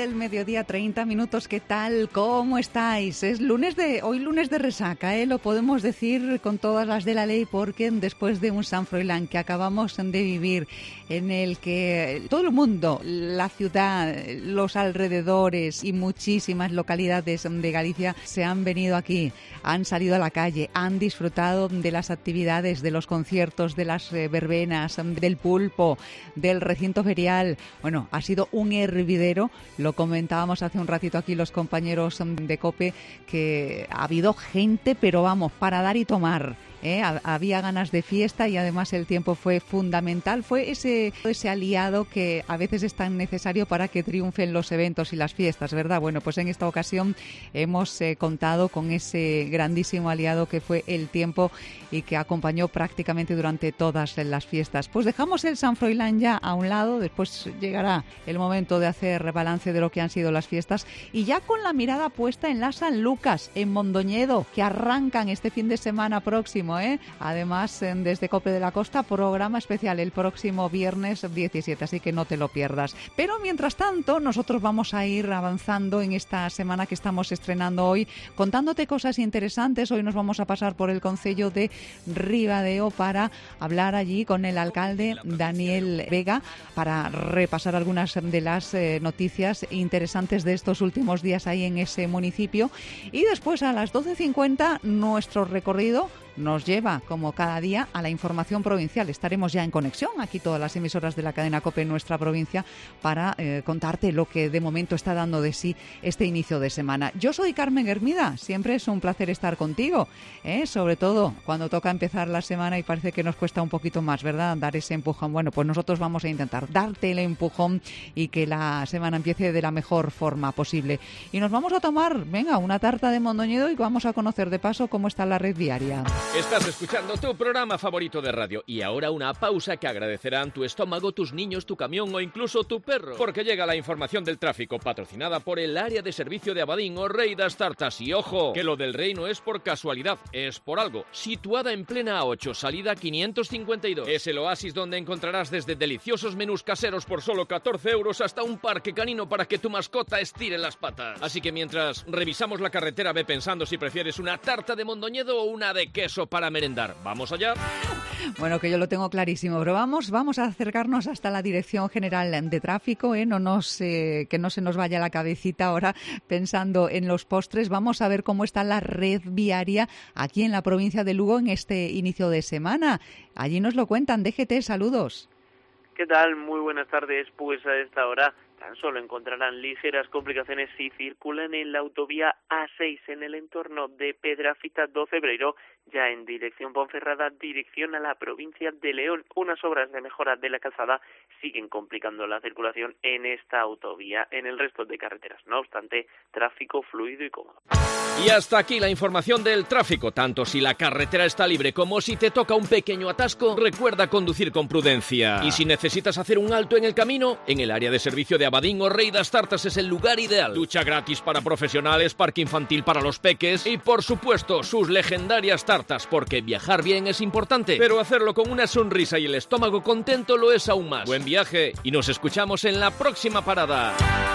del mediodía, 30 minutos. ¿Qué tal? ¿Cómo estáis? Hoy lunes de resaca, lo podemos decir con todas las de la ley, porque después de un San Froilán que acabamos de vivir, en el que todo el mundo, la ciudad, los alrededores y muchísimas localidades de Galicia se han venido aquí, han salido a la calle, han disfrutado de las actividades, de los conciertos, de las verbenas, del pulpo, del recinto ferial. Bueno, ha sido un hervidero. Lo comentábamos hace un ratito aquí los compañeros de COPE, que ha habido gente, pero vamos, para dar y tomar. Había ganas de fiesta y además el tiempo fue fundamental. Fue ese aliado que a veces es tan necesario para que triunfen los eventos y las fiestas, ¿verdad? Bueno, pues en esta ocasión hemos contado con ese grandísimo aliado que fue el tiempo y que acompañó prácticamente durante todas las fiestas. Pues dejamos el San Froilán ya a un lado, después llegará el momento de hacer balance de lo que han sido las fiestas y ya con la mirada puesta en la San Lucas, en Mondoñedo, que arrancan este fin de semana próximo. Además, desde COPE de la Costa, programa especial el próximo viernes 17, así que no te lo pierdas. Pero mientras tanto, nosotros vamos a ir avanzando en esta semana que estamos estrenando hoy, contándote cosas interesantes. Hoy nos vamos a pasar por el concello de Ribadeo para hablar allí con el alcalde Daniel Vega, para repasar algunas de las noticias interesantes de estos últimos días ahí en ese municipio. Y después a las 12:50 nuestro recorrido nos lleva, como cada día, a la información provincial. Estaremos ya en conexión aquí todas las emisoras de la cadena COPE en nuestra provincia para contarte lo que de momento está dando de sí este inicio de semana. Yo soy Carmen Hermida, siempre es un placer estar contigo, sobre todo cuando toca empezar la semana y parece que nos cuesta un poquito más, ¿verdad?, dar ese empujón. Bueno, pues nosotros vamos a intentar darte el empujón y que la semana empiece de la mejor forma posible. Y nos vamos a tomar, venga, una tarta de Mondoñedo y vamos a conocer de paso cómo está la red viaria. Estás escuchando tu programa favorito de radio y ahora una pausa que agradecerán tu estómago, tus niños, tu camión o incluso tu perro. Porque llega la información del tráfico patrocinada por el área de servicio de Abadín o Rei das Tartas. Y ojo, que lo del Rei no es por casualidad, es por algo. Situada en plena A8, salida 552. Es el oasis donde encontrarás desde deliciosos menús caseros por solo 14 euros hasta un parque canino para que tu mascota estire las patas. Así que mientras revisamos la carretera, ve pensando si prefieres una tarta de Mondoñedo o una de queso para merendar. ¿Vamos allá? Bueno, que yo lo tengo clarísimo, pero vamos a acercarnos hasta la Dirección General de Tráfico, que no se nos vaya la cabecita ahora pensando en los postres. Vamos a ver cómo está la red viaria aquí en la provincia de Lugo en este inicio de semana. Allí nos lo cuentan. DGT, saludos. ¿Qué tal? Muy buenas tardes. Pues a esta hora tan solo encontrarán ligeras complicaciones si circulan en la autovía A6 en el entorno de Pedrafita do Cebreiro, ya en dirección Ponferrada, dirección a la provincia de León. Unas obras de mejora de la calzada siguen complicando la circulación en esta autovía. En el resto de carreteras, no obstante, tráfico fluido y cómodo. Y hasta aquí la información del tráfico. Tanto si la carretera está libre como si te toca un pequeño atasco, recuerda conducir con prudencia. Y si necesitas hacer un alto en el camino, en el área de servicio de Abadín o Rei das Tartas es el lugar ideal. Ducha gratis para profesionales, parque infantil para los peques y, por supuesto, sus legendarias tartas, porque viajar bien es importante, pero hacerlo con una sonrisa y el estómago contento lo es aún más. Buen viaje y nos escuchamos en la próxima parada.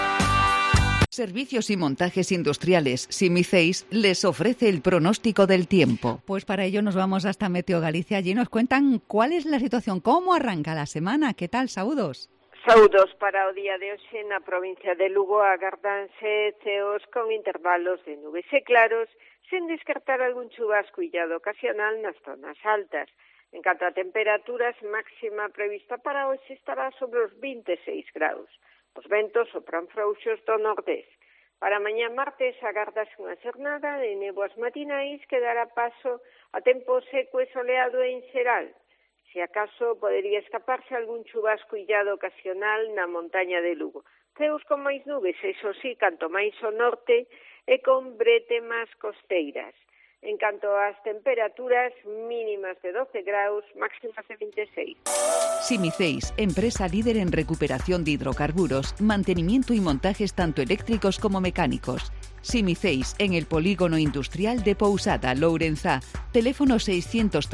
Servicios y montajes industriales Simiceis les ofrece el pronóstico del tiempo. Pues para ello nos vamos hasta Meteo Galicia. Allí nos cuentan cuál es la situación, cómo arranca la semana. ¿Qué tal? Saúdos. Saúdos para o día de hoxe na provincia de Lugo agardanse ceos con intervalos de nubes e claros, sen descartar algún chubasco illado ocasional nas zonas altas. En canto a temperaturas, máxima prevista para hoxe estará sobre os 26 graus. Os ventos sopran frouxos do nordés. Para mañá martes agardase unha xornada de néboas matinais que dará paso a tempo seco e soleado en xeral. Se acaso podería escaparse algún chubasco illado ocasional na montaña de Lugo. Ceos con máis nubes, iso sí, canto máis ao norte e con bretemas costeiras. En canto ás temperaturas, mínimas de 12 graus, máximas de 26. Simiceis, empresa líder en recuperación de hidrocarburos, mantenimiento y montajes tanto eléctricos como mecánicos. Simiceis, en el polígono industrial de Pousada, Lourenzá. Teléfono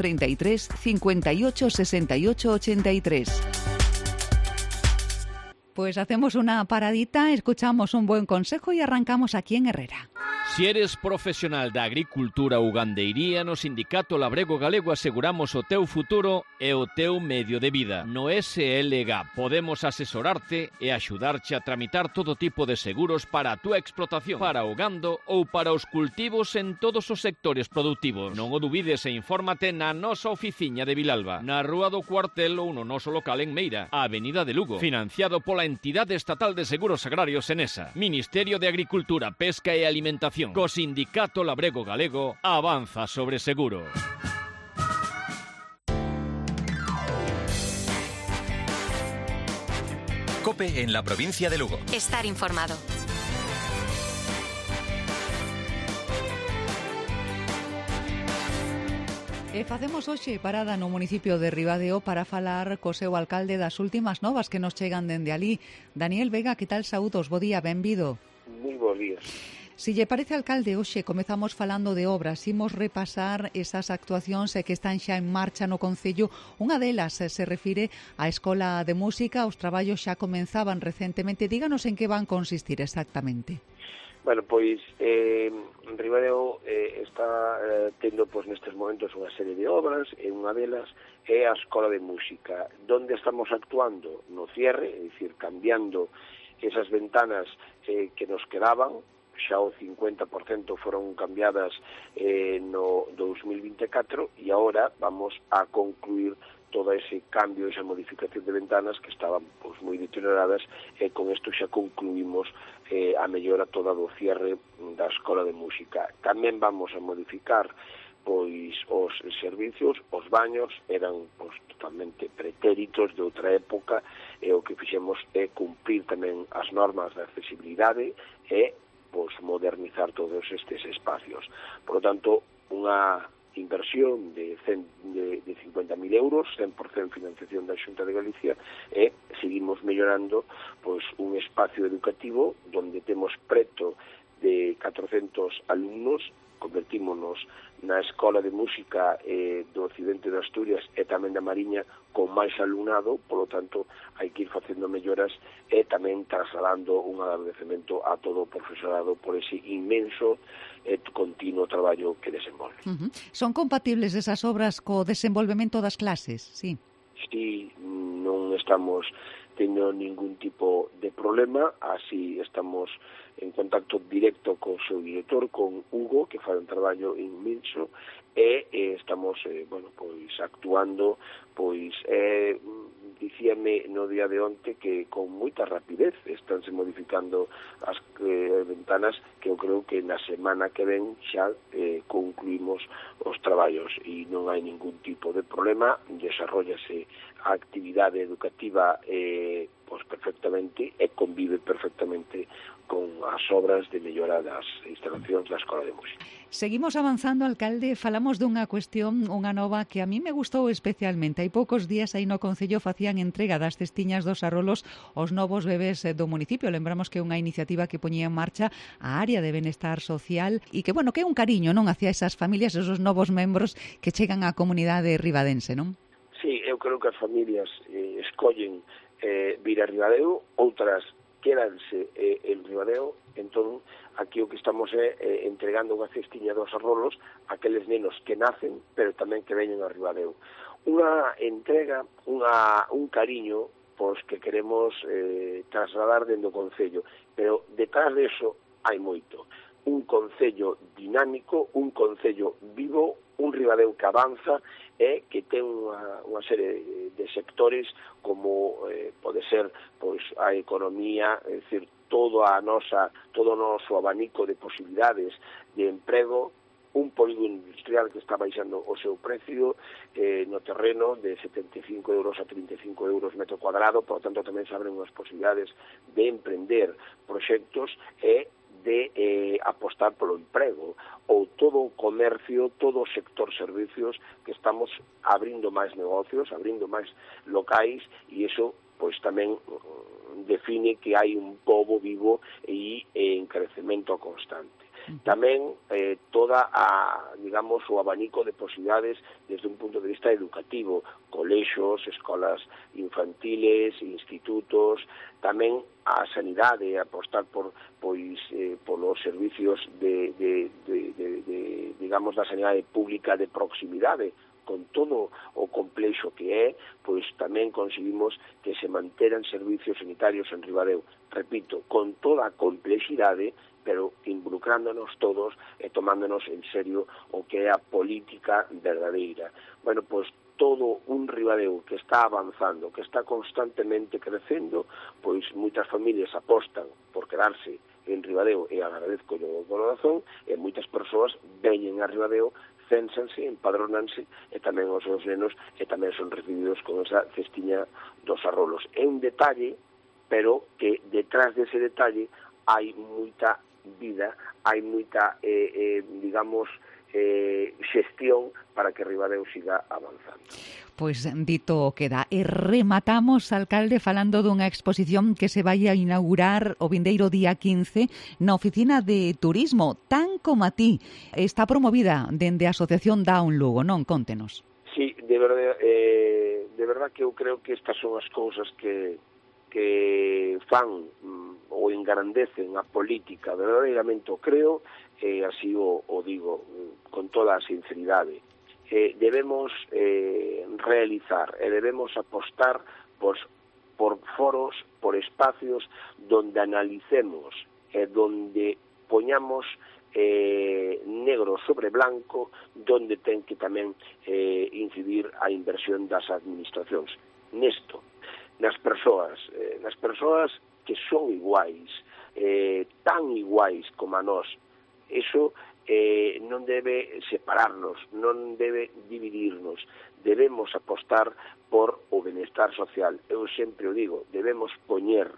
633 58 68 83. Pues hacemos una paradita, escuchamos un buen consejo y arrancamos aquí en Herrera. Si eres profesional da agricultura ou gandeiría, no Sindicato Labrego Galego aseguramos o teu futuro e o teu medio de vida. No SLG podemos asesorarte e axudarche a tramitar todo tipo de seguros para a túa explotación, para o gando ou para os cultivos en todos os sectores productivos. Non o dubides e infórmate na nosa oficiña de Vilalba, na Rúa do Cuartel ou no noso local en Meira, a Avenida de Lugo, financiado pola Entidade Estatal de Seguros Agrarios Enesa, Ministerio de Agricultura, Pesca e Alimentación. Co Sindicato Labrego Galego avanza sobre seguros. COPE en la provincia de Lugo. Estar informado. Facemos hoxe parada no municipio de Ribadeo para falar co seu alcalde das últimas novas que nos chegan dende alí. Daniel Vega, que tal, saúdos? Bo día, benvido. Moi bons días. Si lle parece, alcalde, hoxe comezamos falando de obras. Imos repasar esas actuacións que están xa en marcha no Concello. Unha delas se refire á Escola de Música. Os traballos xa comenzaban recentemente. Díganos en que van consistir exactamente. Bueno, pois Ribadeo está tendo nestes momentos unha serie de obras, e unha delas é a Escola de Música, donde estamos actuando no cierre, é dicir, cambiando esas ventanas que nos quedaban. Xa o 50% foron cambiadas no 2024 e agora vamos a concluir todo ese cambio, esa modificación de ventanas que estaban moi deterioradas, e con isto xa concluímos a mellora toda do cierre da Escola de Música. Tamén vamos a modificar os servicios, os baños eran totalmente pretéritos de outra época, e o que fixemos é cumprir tamén as normas de accesibilidade e modernizar todos estes espacios. Por lo tanto, unha inversión de 50.000 euros, 100% financiación da Xunta de Galicia, e seguimos mellorando un espacio educativo onde temos preto de 400 alumnos. Convertímonos na Escola de Música do Occidente de Asturias e tamén da Mariña con máis alumnado, polo tanto, hai que ir facendo melloras e tamén trasladando un agradecemento a todo o profesorado por ese inmenso e continuo traballo que desenvolve. Son compatibles esas obras co desenvolvemento das clases, sí? Sí, non estamos tendo ningún tipo de problema, así estamos en contacto directo con o seu director, con Hugo, que fai un traballo inmenso, e estamos actuando, dicíame no día de onte que con moita rapidez estánse modificando as ventanas, que eu creo que na semana que ven xa concluímos os traballos e non hai ningún tipo de problema. Desarrollase a actividade educativa perfectamente e convive perfectamente con as obras de mellora das instalacións da Escola de Música. Seguimos avanzando, alcalde. Falamos dunha cuestión, unha nova que a mí me gustou especialmente. Hai poucos días aí no Concello facían entrega das cestiñas dos arrolos aos novos bebés do municipio. Lembramos que é unha iniciativa que poñía en marcha a área de benestar social e que, que é un cariño, non, hacia esas familias, esos novos membros que chegan á comunidade ribadense, non? Sí, eu creo que as familias escollen vir a Ribadeo, outras quédanse en Ribadeo. Entón, aquí o que estamos é entregando unha cestiña dos arrolos a aqueles nenos que nacen, pero tamén que veñen a Ribadeo. Unha entrega, un cariño que queremos trasladar dentro do Concello, pero detrás de eso hai moito. Un Concello dinámico, un Concello vivo, un Ribadeo que avanza e que ten unha serie de sectores como pode ser a economía, é dicir, todo o noso abanico de posibilidades de emprego, un polígono industrial que está baixando o seu precio no terreno de 75 euros a 35 euros metro cuadrado, por lo tanto tamén se abren unhas posibilidades de emprender proxectos e de apostar polo emprego, ou todo o comercio, todo o sector servicios, que estamos abrindo máis negocios, abrindo máis locais, e iso tamén define que hai un pobo vivo e en crecemento constante. Tamén toda digamos, o abanico de posibilidades desde un punto de vista educativo, colexos, escolas infantiles, institutos, tamén a sanidade, apostar polos servicios digamos, da sanidade pública de proximidade, con todo o complexo que é, pois tamén conseguimos que se manteran servicios sanitarios en Ribadeo. Repito, con toda a complexidade, pero involucrándonos todos e tomándonos en serio o que é a política verdadeira. Bueno, pois todo un Ribadeo que está avanzando, que está constantemente crecendo, pois moitas familias apostan por quedarse en Ribadeo e agradezco o corazón, e moitas persoas veñen a Ribadeo, cénsanse, empadronanse, e tamén os seus nenos e tamén son recibidos con esa cestiña dos arrolos. É un detalle, pero que detrás dese detalle hai moita vida, hai moita, digamos, xestión para que Ribadeo siga avanzando. Pois dito queda. E rematamos, alcalde, falando dunha exposición que se vai a inaugurar o vindeiro día 15 na Oficina de Turismo, tan como a ti. Está promovida dende a Asociación Down Lugo, non? Contenos. Sí, de verdad que eu creo que estas son as cousas que fan ou engrandecen a política, verdadeiramente o creo, e así o digo con toda a sinceridade. Debemos realizar e debemos apostar por foros, por espacios donde analicemos e donde poñamos negro sobre blanco, donde ten que tamén incidir a inversión das administracións. Nesto, nas persoas que son iguais, tan iguais como a nós. Eso non debe separarnos, non debe dividirnos. Debemos apostar por o benestar social. Eu sempre o digo, debemos poñer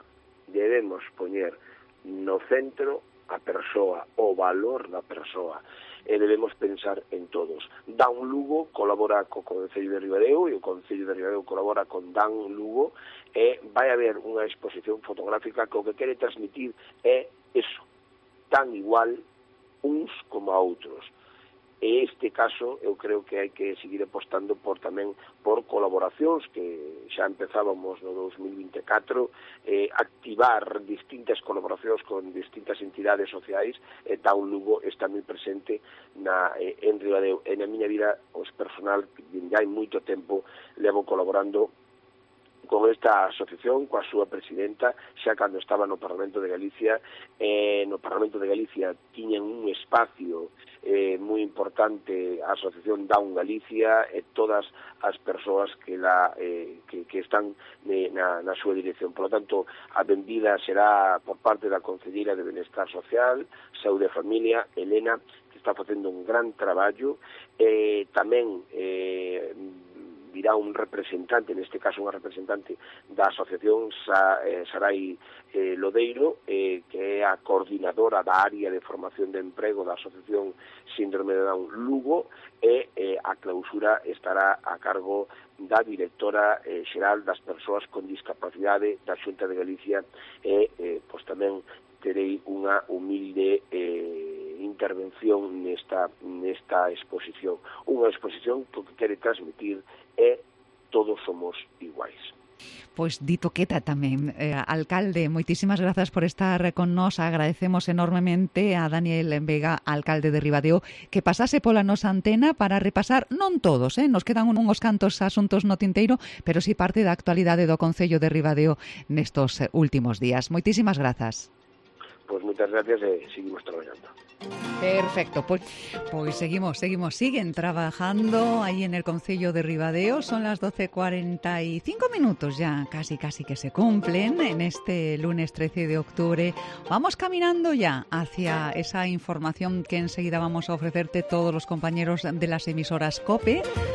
no centro a persoa, o valor da persoa, e debemos pensar en todos. Down Lugo colabora co Concello de Ribadeo e o Concello de Ribadeo colabora con Down Lugo, e vai haber unha exposición fotográfica que o que quere transmitir é eso, tan igual uns como a outros. E este caso eu creo que hai que seguir apostando tamén por colaboracións que xa empezábamos no 2024, activar distintas colaboracións con distintas entidades sociais, e Down Lugo está moi presente en Ribadeo. E na miña vida personal, já hai moito tempo, levo colaborando con esta asociación, coa súa presidenta, xa cando estaba no Parlamento de Galicia. No Parlamento de Galicia tiñan un espacio moi importante a Asociación Down Galicia e todas as persoas que están na súa dirección. Por lo tanto, a benvida será por parte da Concelleira de Benestar Social, Saúde e Familia, Elena, que está facendo un gran traballo. Tamén virá un representante, neste caso unha representante da Asociación Sarai Lodeiro, que é a coordinadora da área de formación de emprego da Asociación Síndrome de Down Lugo, e a clausura estará a cargo da directora xeral das persoas con discapacidade da Xunta de Galicia, e pois tamén terei unha humilde intervención nesta exposición. Unha exposición que quere transmitir é todos somos iguais. Pois dito queda tamén, alcalde, moitísimas grazas por estar con nós. Agradecemos enormemente a Daniel Vega, alcalde de Ribadeo, que pasase pola nosa antena para repasar, non todos, nos quedan uns cantos asuntos no tinteiro, pero si parte da actualidade do Concello de Ribadeo nestos últimos días. Moitísimas grazas. Pois moitas gracias e seguimos traballando. Perfecto, pues seguimos, siguen trabajando ahí en el Concello de Ribadeo. Son las 12:45 minutos ya, casi que se cumplen en este lunes 13 de octubre. Vamos caminando ya hacia esa información que enseguida vamos a ofrecerte todos los compañeros de las emisoras COPE.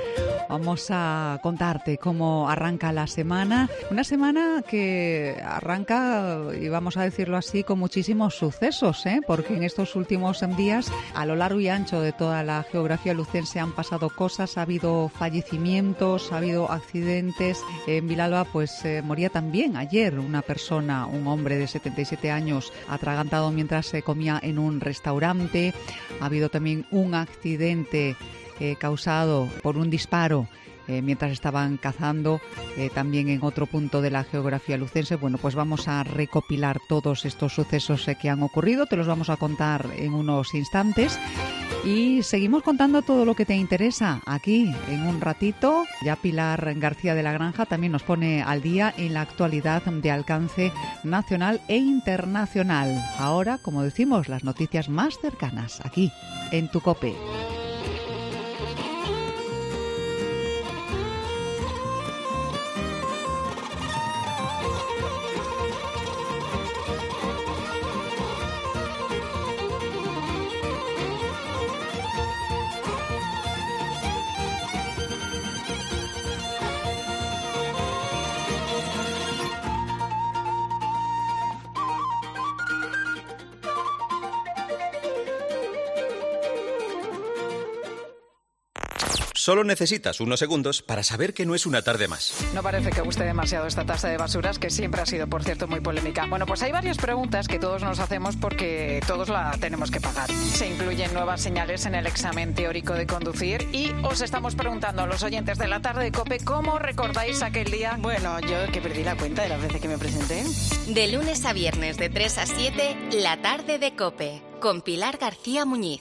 Vamos a contarte cómo arranca la semana. Una semana que arranca, y vamos a decirlo así, con muchísimos sucesos, porque en estos últimos días, a lo largo y ancho de toda la geografía lucense han pasado cosas, ha habido fallecimientos, ha habido accidentes. En Vilalba moría también ayer una persona, un hombre de 77 años, atragantado mientras se comía en un restaurante. Ha habido también un accidente causado por un disparo mientras estaban cazando también en otro punto de la geografía lucense. Bueno, pues vamos a recopilar todos estos sucesos que han ocurrido, te los vamos a contar en unos instantes y seguimos contando todo lo que te interesa aquí en un ratito. Ya Pilar García de la Granja también nos pone al día en la actualidad de alcance nacional e internacional. Ahora, como decimos, las noticias más cercanas aquí en tu COPE. Solo necesitas unos segundos para saber que no es una tarde más. No parece que guste demasiado esta tasa de basuras, que siempre ha sido, por cierto, muy polémica. Bueno, pues hay varias preguntas que todos nos hacemos porque todos la tenemos que pagar. Se incluyen nuevas señales en el examen teórico de conducir y os estamos preguntando a los oyentes de la tarde de COPE ¿cómo recordáis aquel día? Bueno, yo que perdí la cuenta de las veces que me presenté. De lunes a viernes de 3 a 7, la tarde de COPE, con Pilar García Muñiz.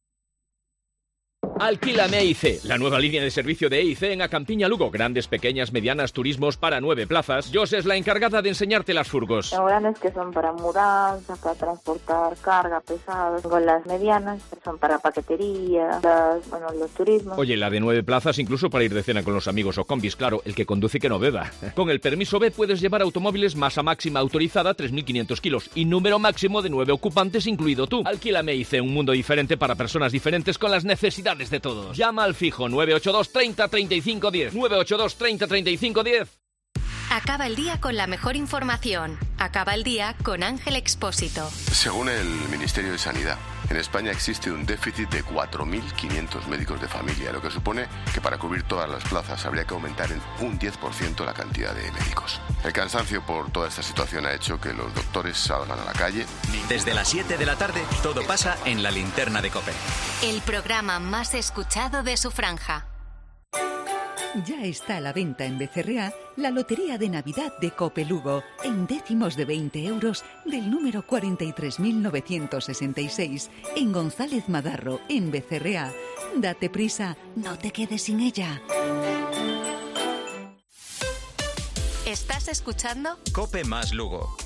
Alquílame EIC, la nueva línea de servicio de EIC en Acampiña Lugo. Grandes, pequeñas, medianas, turismos para 9 plazas. Jos es la encargada de enseñarte las furgos. Tengo grandes que son para mudanza, para transportar carga pesada. Tengo las medianas que son para paquetería, los turismos. Oye, la de 9 plazas incluso para ir de cena con los amigos o combis. Claro, el que conduce que no beba. Con el permiso B puedes llevar automóviles masa máxima autorizada 3.500 kilos y número máximo de 9 ocupantes incluido tú. Alquílame EIC, un mundo diferente para personas diferentes con las necesidades de todos. Llama al fijo 982 30 35 10. 982 30 35 10. Acaba el día con la mejor información. Acaba el día con Ángel Expósito. Según el Ministerio de Sanidad, en España existe un déficit de 4.500 médicos de familia, lo que supone que para cubrir todas las plazas habría que aumentar en un 10% la cantidad de médicos. El cansancio por toda esta situación ha hecho que los doctores salgan a la calle. Desde las 7 de la tarde, todo pasa en la linterna de COPE. El programa más escuchado de su franja. Ya está a la venta en Becerrea la Lotería de Navidad de COPE Lugo en décimos de 20 euros del número 43.966 en González Madarro, en Becerrea. Date prisa, no te quedes sin ella. ¿Estás escuchando? COPE más Lugo.